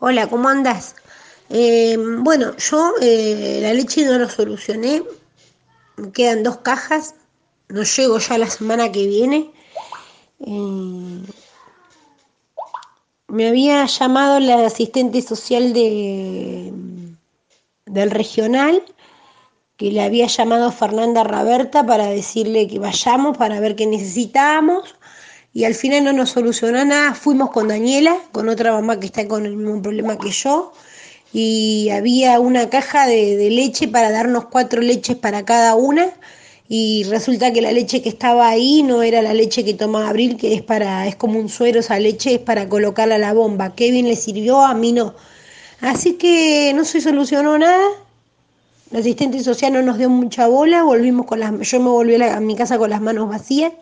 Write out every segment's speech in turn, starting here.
Hola, ¿cómo andás? Bueno, yo la leche no lo solucioné, me quedan 2 cajas, no llego ya la semana que viene. Eh, Me había llamado la asistente social del regional, que le había llamado a Fernanda Raberta para decirle que vayamos para ver qué necesitábamos. Y al final no nos solucionó nada. Fuimos con Daniela, con otra mamá que está con el mismo problema que yo. Y había una caja de leche para darnos 4 leches para cada una. Y resulta que la leche que estaba ahí no era la leche que toma Abril, que es como un suero esa leche, es para colocarla a la bomba. Kevin le sirvió, a mí no. Así que no se solucionó nada. La asistente social no nos dio mucha bola, yo me volví a mi casa con las manos vacías.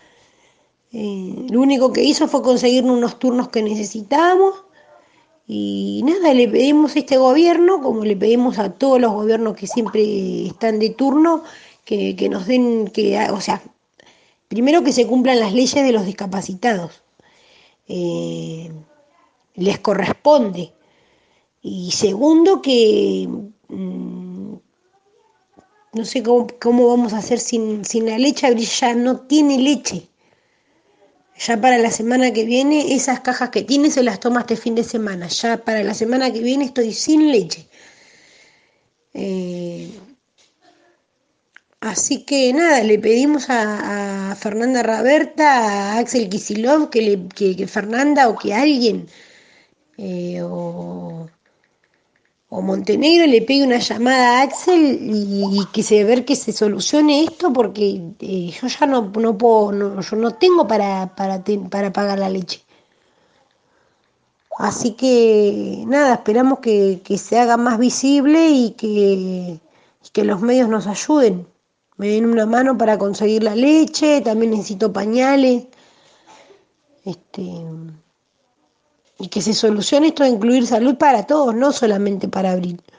Lo único que hizo fue conseguirnos unos turnos que necesitábamos y nada, le pedimos a este gobierno, como le pedimos a todos los gobiernos que siempre están de turno, que nos den, o sea, primero que se cumplan las leyes de los discapacitados, eh, les corresponde. Y segundo que no sé cómo vamos a hacer sin la leche. Abril ya no tiene leche. Ya para la semana que viene, esas cajas que tiene se las toma este fin de semana. Ya para la semana que viene estoy sin leche. Eh, Así que nada, le pedimos a Fernanda Raberta, a Axel Kicillof, que Fernanda o que alguien, o Montenegro le pegue una llamada a Axel y que se ver que se solucione esto porque yo ya no puedo, yo no tengo para pagar la leche. Así que nada, esperamos que se haga más visible y que los medios nos ayuden. Me den una mano para conseguir la leche, también necesito pañales, este, y que se solucione esto de incluir salud para todos, no solamente para Abril.